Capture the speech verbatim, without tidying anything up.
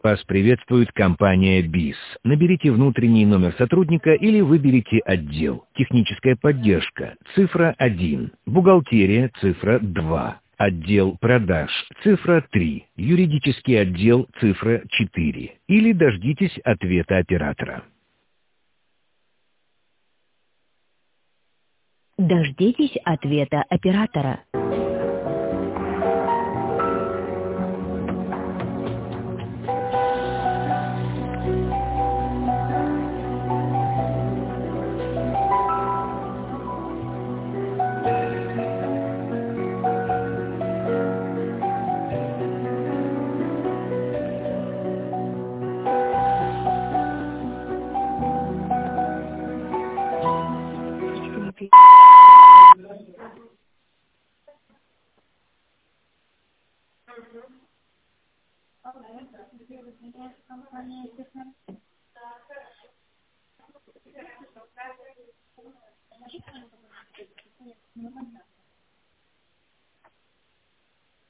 Вас приветствует компания БИС. Наберите внутренний номер сотрудника или выберите отдел. Техническая поддержка, цифра один. Бухгалтерия, цифра два. Отдел продаж, цифра три. Юридический отдел, цифра четыре. Или дождитесь ответа оператора. Дождитесь ответа оператора. Компания